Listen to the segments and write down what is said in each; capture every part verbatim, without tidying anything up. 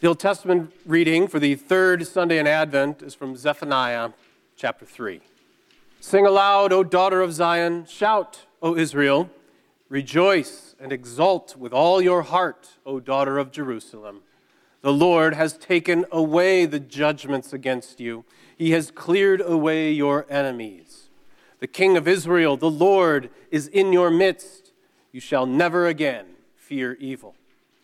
The Old Testament reading for the third Sunday in Advent is from Zephaniah chapter three. Sing aloud, O daughter of Zion. Shout, O Israel. Rejoice and exult with all your heart, O daughter of Jerusalem. The Lord has taken away the judgments against you. He has cleared away your enemies. The King of Israel, the Lord, is in your midst. You shall never again fear evil.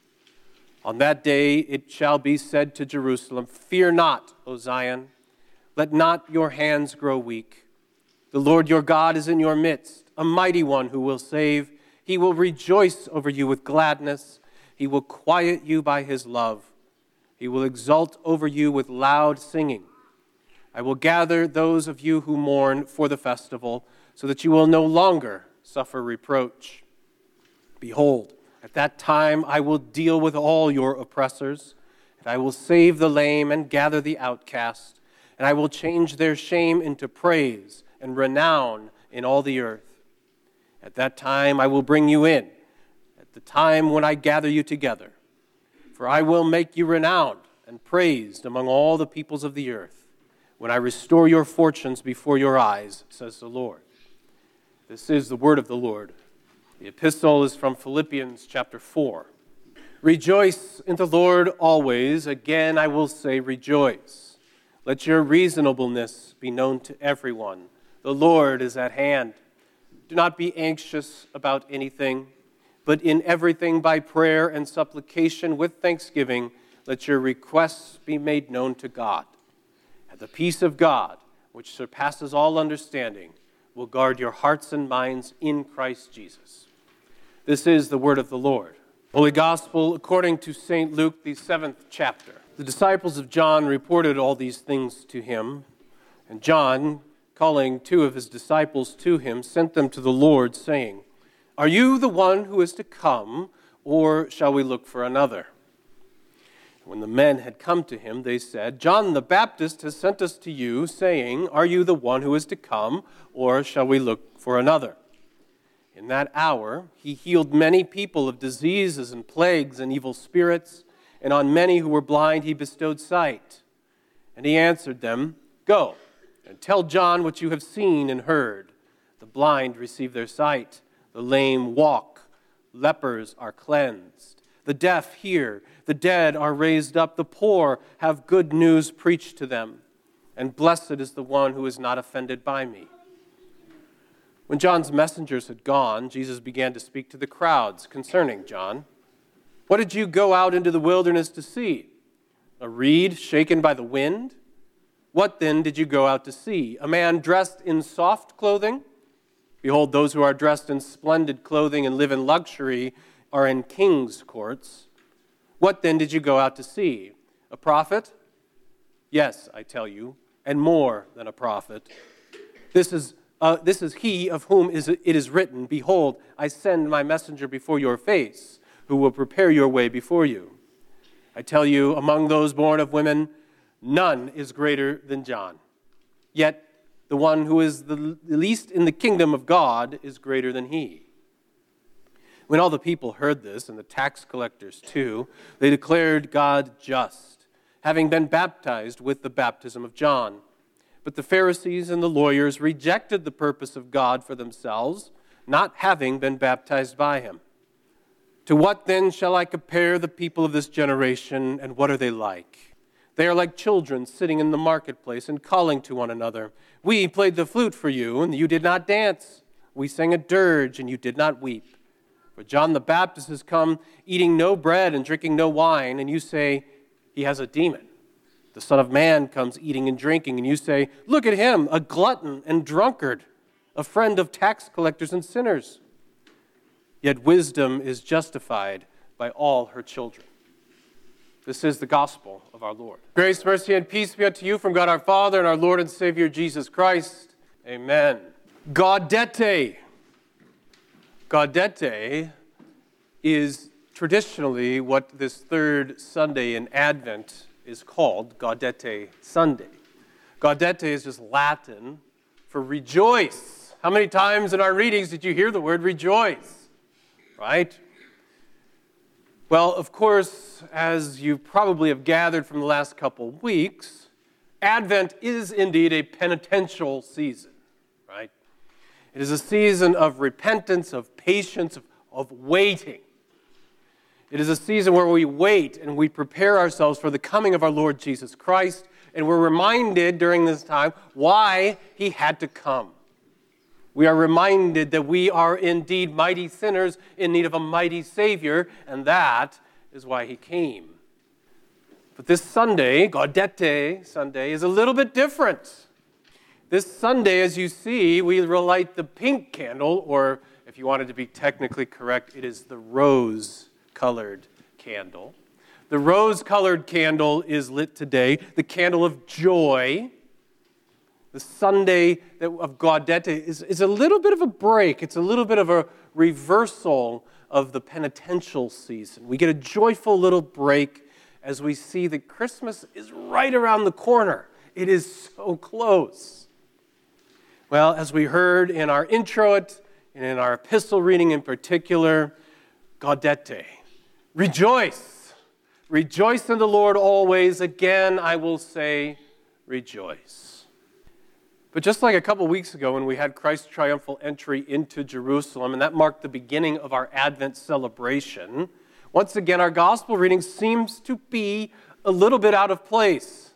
On that day it shall be said to Jerusalem, fear not, O Zion. Let not your hands grow weak. The Lord your God is in your midst, a mighty one who will save. He will rejoice over you with gladness. He will quiet you by his love. He will exult over you with loud singing. I will gather those of you who mourn for the festival, so that you will no longer suffer reproach. Behold, at that time I will deal with all your oppressors, and I will save the lame and gather the outcast, and I will change their shame into praise and renown in all the earth. At that time I will bring you in, at the time when I gather you together. For I will make you renowned and praised among all the peoples of the earth, when I restore your fortunes before your eyes, says the Lord. This is the word of the Lord. The epistle is from Philippians chapter four. Rejoice in the Lord always. Again, I will say rejoice. Let your reasonableness be known to everyone. The Lord is at hand. Do not be anxious about anything, but in everything by prayer and supplication with thanksgiving, let your requests be made known to God. And the peace of God, which surpasses all understanding, will guard your hearts and minds in Christ Jesus. This is the word of the Lord. Holy Gospel according to Saint Luke, the seventh chapter. The disciples of John reported all these things to him, and John, calling two of his disciples to him, sent them to the Lord, saying, Are you the one who is to come, or shall we look for another? When the men had come to him, they said, John the Baptist has sent us to you, saying, Are you the one who is to come, or shall we look for another? In that hour he healed many people of diseases and plagues and evil spirits, and on many who were blind he bestowed sight. And he answered them, Go, and tell John what you have seen and heard. The blind receive their sight, the lame walk, lepers are cleansed, the deaf hear, the dead are raised up, the poor have good news preached to them, and blessed is the one who is not offended by me. When John's messengers had gone, Jesus began to speak to the crowds concerning John. What did you go out into the wilderness to see? A reed shaken by the wind? What then did you go out to see? A man dressed in soft clothing? Behold, those who are dressed in splendid clothing and live in luxury are in king's courts. What then did you go out to see? A prophet? Yes, I tell you, and more than a prophet. This is Uh, this is he of whom is, it is written, Behold, I send my messenger before your face, who will prepare your way before you. I tell you, among those born of women, none is greater than John. Yet the one who is the least in the kingdom of God is greater than he. When all the people heard this, and the tax collectors too, they declared God just, having been baptized with the baptism of John. But the Pharisees and the lawyers rejected the purpose of God for themselves, not having been baptized by him. To what then shall I compare the people of this generation, and what are they like? They are like children sitting in the marketplace and calling to one another. We played the flute for you, and you did not dance. We sang a dirge, and you did not weep. For John the Baptist has come eating no bread and drinking no wine, and you say, he has a demon. The Son of Man comes eating and drinking, and you say, Look at him, a glutton and drunkard, a friend of tax collectors and sinners. Yet wisdom is justified by all her children. This is the gospel of our Lord. Grace, mercy, and peace be unto you from God our Father and our Lord and Savior Jesus Christ. Amen. Gaudete. Gaudete is traditionally what this third Sunday in Advent is called, Gaudete Sunday. Gaudete is just Latin for rejoice. How many times in our readings did you hear the word rejoice? Right? Well, of course, as you probably have gathered from the last couple weeks, Advent is indeed a penitential season, right? It is a season of repentance, of patience, of, of waiting. It is a season where we wait and we prepare ourselves for the coming of our Lord Jesus Christ, and we're reminded during this time why he had to come. We are reminded that we are indeed mighty sinners in need of a mighty Savior, and that is why he came. But this Sunday, Gaudete Sunday, is a little bit different. This Sunday, as you see, we light the pink candle, or if you wanted to be technically correct, it is the rose-colored candle. The rose-colored candle is lit today, the candle of joy. The Sunday of Gaudete is, is a little bit of a break. It's a little bit of a reversal of the penitential season. We get a joyful little break as we see that Christmas is right around the corner. It is so close. Well, as we heard in our introit and in our epistle reading in particular, Gaudete, rejoice. Rejoice in the Lord always. Again, I will say, rejoice. But just like a couple weeks ago when we had Christ's triumphal entry into Jerusalem, and that marked the beginning of our Advent celebration, once again our gospel reading seems to be a little bit out of place.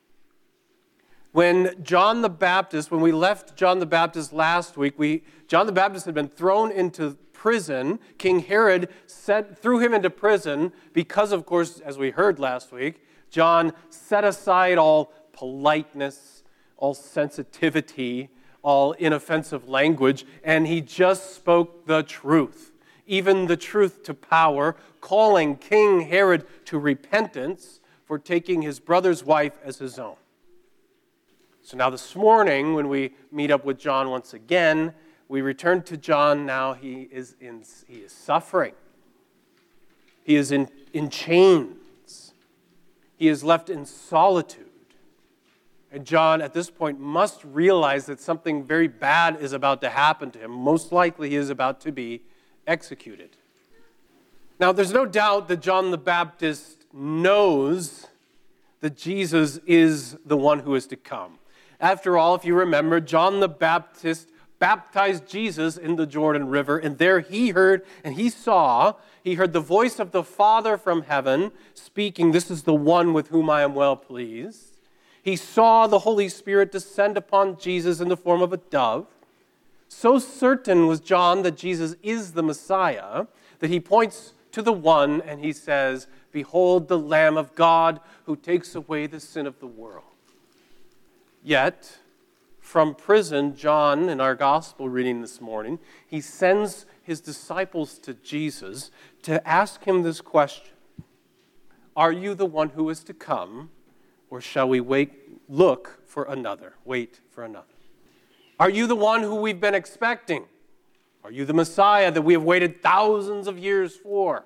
When John the Baptist, when we left John the Baptist last week, we John the Baptist had been thrown into prison. King Herod set, threw him into prison because, of course, as we heard last week, John set aside all politeness, all sensitivity, all inoffensive language, and he just spoke the truth, even the truth to power, calling King Herod to repentance for taking his brother's wife as his own. So now this morning, when we meet up with John once again, we return to John. Now he is in, he is suffering. He is in, in chains. He is left in solitude. And John, at this point, must realize that something very bad is about to happen to him. Most likely, he is about to be executed. Now, there's no doubt that John the Baptist knows that Jesus is the one who is to come. After all, if you remember, John the Baptist baptized Jesus in the Jordan River, and there he heard and he saw, he heard the voice of the Father from heaven speaking, "This is the one with whom I am well pleased." He saw the Holy Spirit descend upon Jesus in the form of a dove. So certain was John that Jesus is the Messiah that he points to the one and he says, "Behold the Lamb of God who takes away the sin of the world." Yet, from prison, John, in our gospel reading this morning, he sends his disciples to Jesus to ask him this question: "Are you the one who is to come? Or shall we wait, look for another, wait for another? Are you the one who we've been expecting? Are you the Messiah that we have waited thousands of years for?"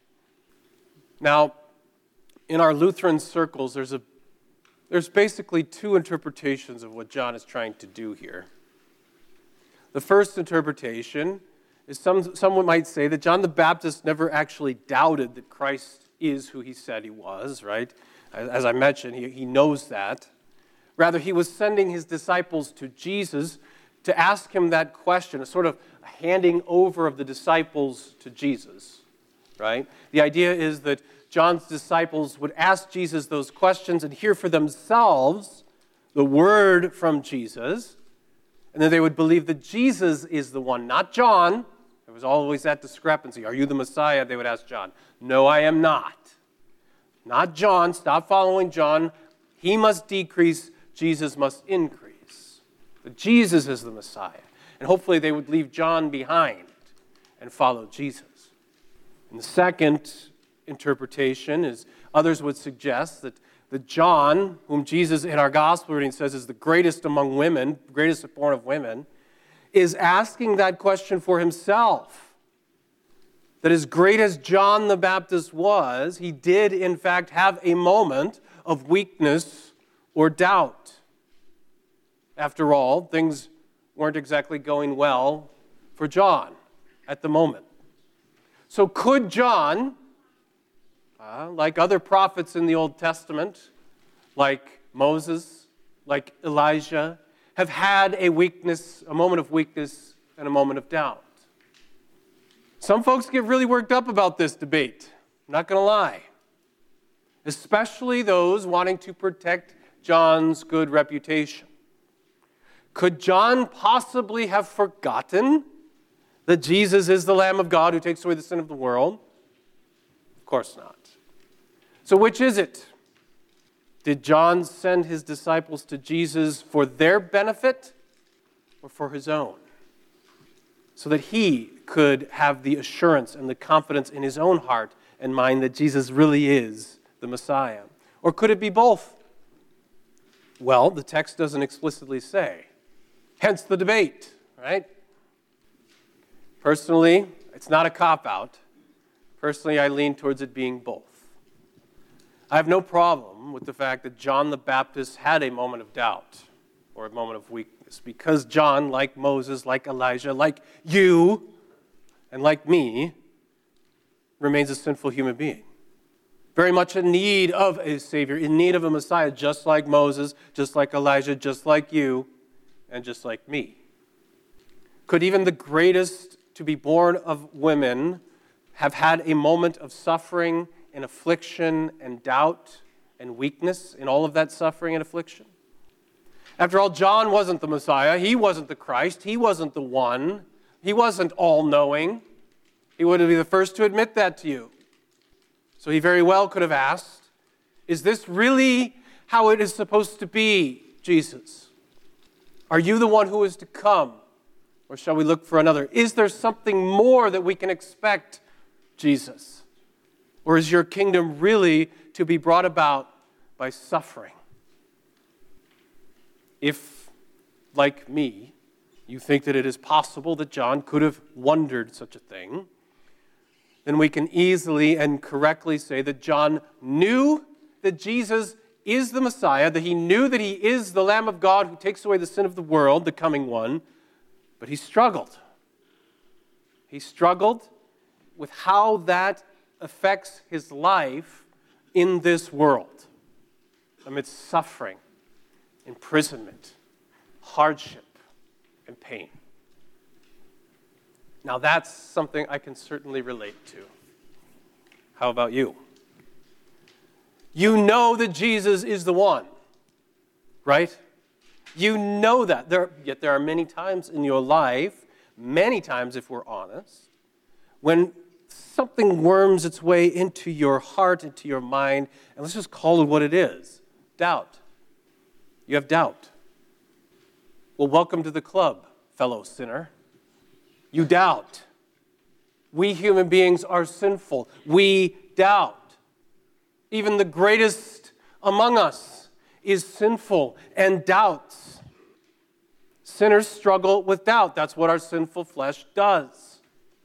Now, in our Lutheran circles, there's a there's basically two interpretations of what John is trying to do here. The first interpretation is some someone might say that John the Baptist never actually doubted that Christ is who he said he was, right? As I mentioned, he, he knows that. Rather, he was sending his disciples to Jesus to ask him that question, a sort of handing over of the disciples to Jesus, right? The idea is that John's disciples would ask Jesus those questions and hear for themselves the word from Jesus, and then they would believe that Jesus is the one, not John. There was always that discrepancy. "Are you the Messiah?" They would ask John. "No, I am not." Not John. Stop following John. He must decrease. Jesus must increase. But Jesus is the Messiah. And hopefully they would leave John behind and follow Jesus. And the second interpretation is others would suggest that, that John, whom Jesus in our gospel reading says is the greatest among women, greatest born of women, is asking that question for himself. That as great as John the Baptist was, he did in fact have a moment of weakness or doubt. After all, things weren't exactly going well for John at the moment. So could John uh, like other prophets in the Old Testament, like Moses, like Elijah, have had a weakness, a moment of weakness and a moment of doubt. Some folks get really worked up about this debate, I'm not going to lie, especially those wanting to protect John's good reputation. Could John possibly have forgotten that Jesus is the Lamb of God who takes away the sin of the world? Of course not. So which is it? Did John send his disciples to Jesus for their benefit or for his own? So that he could have the assurance and the confidence in his own heart and mind that Jesus really is the Messiah? Or could it be both? Well, the text doesn't explicitly say. Hence the debate, right? Personally, it's not a cop-out. Personally, I lean towards it being both. I have no problem with the fact that John the Baptist had a moment of doubt or a moment of weakness, because John, like Moses, like Elijah, like you, and like me, remains a sinful human being. Very much in need of a Savior, in need of a Messiah, just like Moses, just like Elijah, just like you, and just like me. Could even the greatest to be born of women have had a moment of suffering and affliction and doubt and weakness in all of that suffering and affliction? After all, John wasn't the Messiah. He wasn't the Christ. He wasn't the one. He wasn't all-knowing. He would be the first to admit that to you. So he very well could have asked, is this really how it is supposed to be, Jesus? Are you the one who is to come? Or shall we look for another? Is there something more that we can expect, Jesus? Or is your kingdom really to be brought about by suffering? If, like me, you think that it is possible that John could have wondered such a thing, then we can easily and correctly say that John knew that Jesus is the Messiah, that he knew that he is the Lamb of God who takes away the sin of the world, the coming one, but he struggled. He struggled with how that affects his life in this world, amidst suffering, imprisonment, hardship, and pain. Now that's something I can certainly relate to. How about you? You know that Jesus is the one, right? You know that. There, yet there are many times in your life, many times if we're honest, when something worms its way into your heart, into your mind, and let's just call it what it is, doubt. You have doubt. Well, welcome to the club, fellow sinner. You doubt. We human beings are sinful. We doubt. Even the greatest among us is sinful and doubts. Sinners struggle with doubt. That's what our sinful flesh does.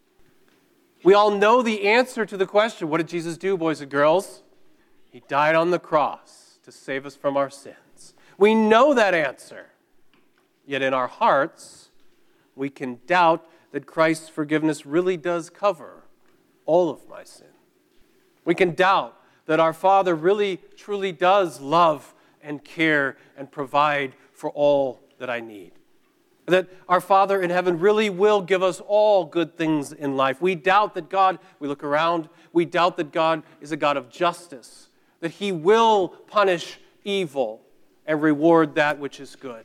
We all know the answer to the question, what did Jesus do, boys and girls? He died on the cross to save us from our sins. We know that answer. Yet in our hearts, we can doubt that Christ's forgiveness really does cover all of my sin. We can doubt that our Father really, truly does love and care and provide for all that I need. That our Father in heaven really will give us all good things in life. We doubt that God, we look around, we doubt that God is a God of justice, that he will punish evil and reward that which is good.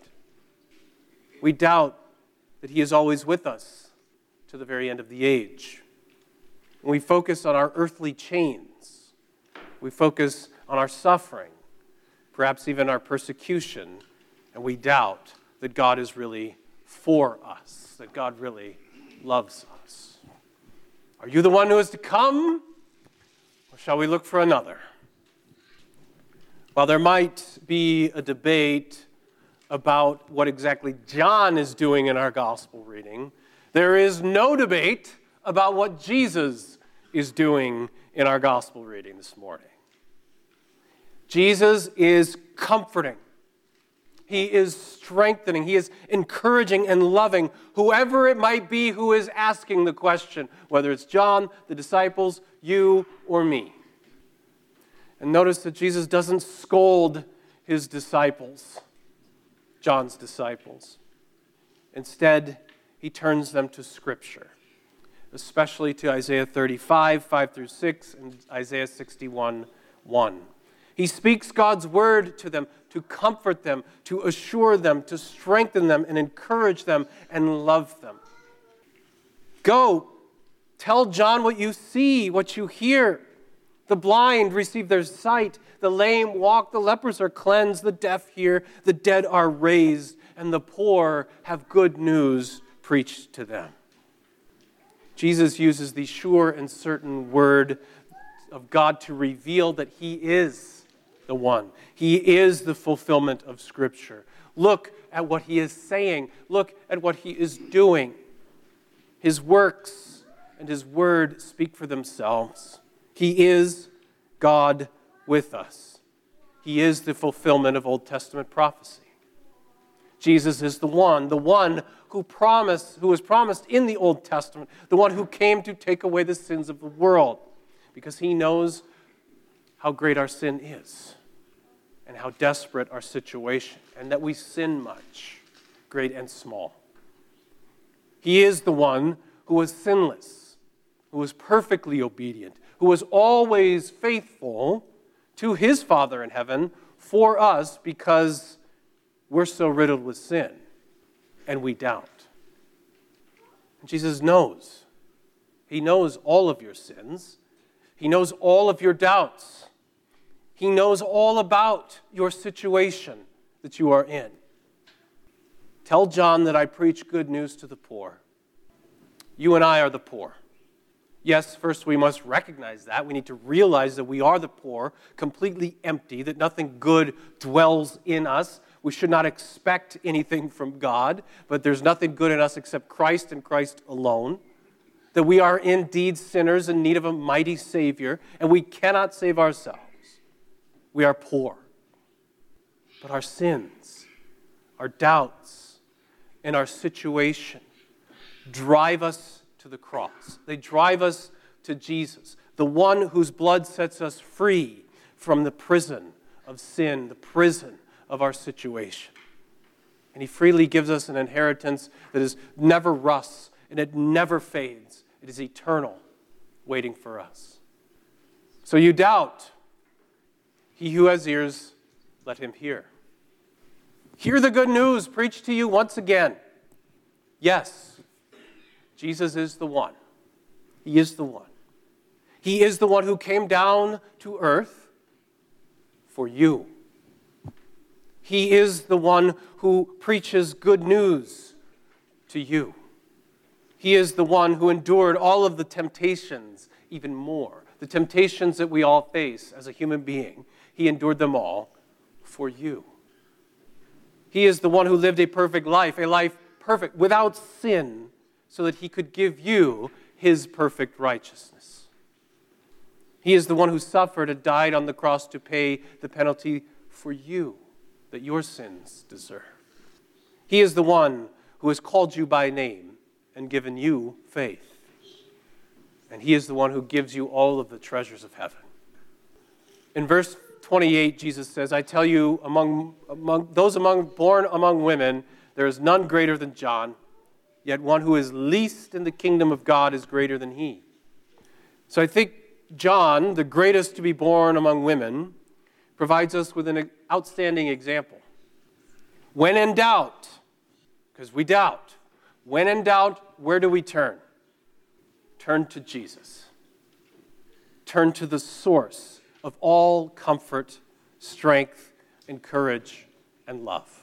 We doubt that he is always with us to the very end of the age. When we focus on our earthly chains, we focus on our suffering, perhaps even our persecution, and we doubt that God is really for us, that God really loves us. Are you the one who is to come, or shall we look for another? While there might be a debate about what exactly John is doing in our gospel reading, there is no debate about what Jesus is doing in our gospel reading this morning. Jesus is comforting. He is strengthening. He is encouraging and loving whoever it might be who is asking the question, whether it's John, the disciples, you, or me. And notice that Jesus doesn't scold his disciples, John's disciples. Instead, he turns them to Scripture, especially to Isaiah thirty-five, five through six, and Isaiah sixty-one, one. He speaks God's word to them to comfort them, to assure them, to strengthen them, and encourage them, and love them. Go, tell John what you see, what you hear. The blind receive their sight, the lame walk, the lepers are cleansed, the deaf hear, the dead are raised, and the poor have good news preached to them. Jesus uses the sure and certain word of God to reveal that he is the one. He is the fulfillment of Scripture. Look at what he is saying. Look at what he is doing. His works and his word speak for themselves. He is God with us. He is the fulfillment of Old Testament prophecy. Jesus is the one, the one who promised, who was promised in the Old Testament, the one who came to take away the sins of the world, because he knows how great our sin is and how desperate our situation, and that we sin much, great and small. He is the one who was sinless, who was perfectly obedient, who was always faithful to his Father in heaven for us because we're so riddled with sin and we doubt. And Jesus knows. He knows all of your sins. He knows all of your doubts. He knows all about your situation that you are in. Tell John that I preach good news to the poor. You and I are the poor. Yes, first we must recognize that. We need to realize that we are the poor, completely empty, that nothing good dwells in us. We should not expect anything from God, but there's nothing good in us except Christ and Christ alone. That we are indeed sinners in need of a mighty Savior, and we cannot save ourselves. We are poor. But our sins, our doubts, and our situation drive us to the cross. They drive us to Jesus, the one whose blood sets us free from the prison of sin, the prison of our situation. And he freely gives us an inheritance that is never rusts and it never fades. It is eternal, waiting for us. So you doubt. He who has ears, let him hear. Hear the good news preached to you once again. Yes, Jesus is the one. He is the one. He is the one who came down to earth for you. He is the one who preaches good news to you. He is the one who endured all of the temptations, even more. The temptations that we all face as a human being. He endured them all for you. He is the one who lived a perfect life, a life perfect, without sin, so that he could give you his perfect righteousness. He is the one who suffered and died on the cross to pay the penalty for you that your sins deserve. He is the one who has called you by name and given you faith. And he is the one who gives you all of the treasures of heaven. In verse twenty-eight, Jesus says, I tell you, among, among those among born among women, there is none greater than John. Yet one who is least in the kingdom of God is greater than he. So I think John, the greatest to be born among women, provides us with an outstanding example. When in doubt, because we doubt, when in doubt, where do we turn? Turn to Jesus. Turn to the source of all comfort, strength, and courage, and love.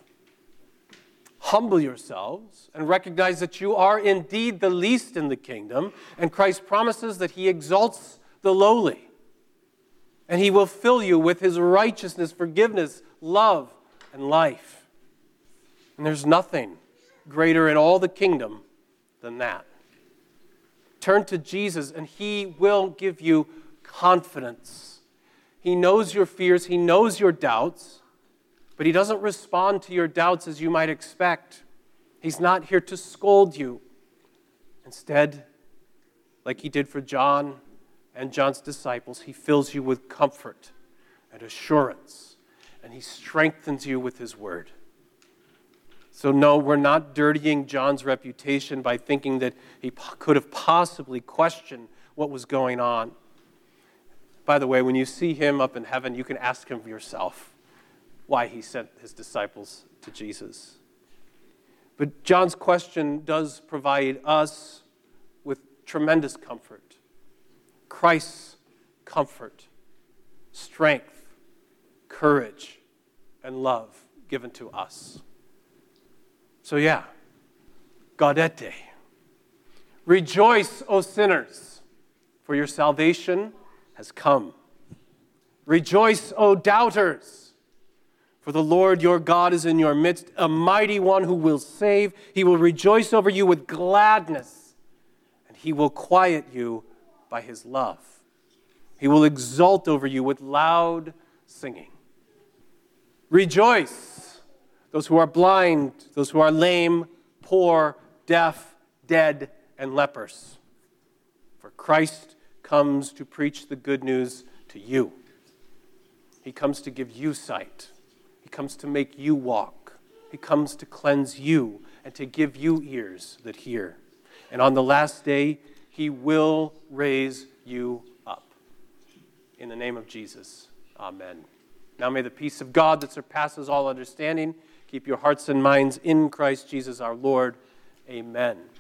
Humble yourselves and recognize that you are indeed the least in the kingdom, and Christ promises that he exalts the lowly, and he will fill you with his righteousness, forgiveness, love, and life. And there's nothing greater in all the kingdom than that. Turn to Jesus, and he will give you confidence. He knows your fears, he knows your doubts, but he doesn't respond to your doubts as you might expect. He's not here to scold you. Instead, like he did for John and John's disciples, he fills you with comfort, and assurance, and he strengthens you with his word. So no, we're not dirtying John's reputation by thinking that he po- could have possibly questioned what was going on. By the way, when you see him up in heaven, you can ask him yourself why he sent his disciples to Jesus. But John's question does provide us with tremendous comfort. Christ's comfort, strength, courage, and love given to us. So yeah, gaudete. Rejoice, O sinners, for your salvation has come. Rejoice, O doubters, for the Lord your God is in your midst, a mighty one who will save. He will rejoice over you with gladness, and he will quiet you by his love. He will exult over you with loud singing. Rejoice, those who are blind, those who are lame, poor, deaf, dead, and lepers. For Christ comes to preach the good news to you. He comes to give you sight. He comes to make you walk. He comes to cleanse you and to give you ears that hear. And on the last day, he will raise you up. In the name of Jesus, amen. Now may the peace of God that surpasses all understanding keep your hearts and minds in Christ Jesus our Lord. Amen.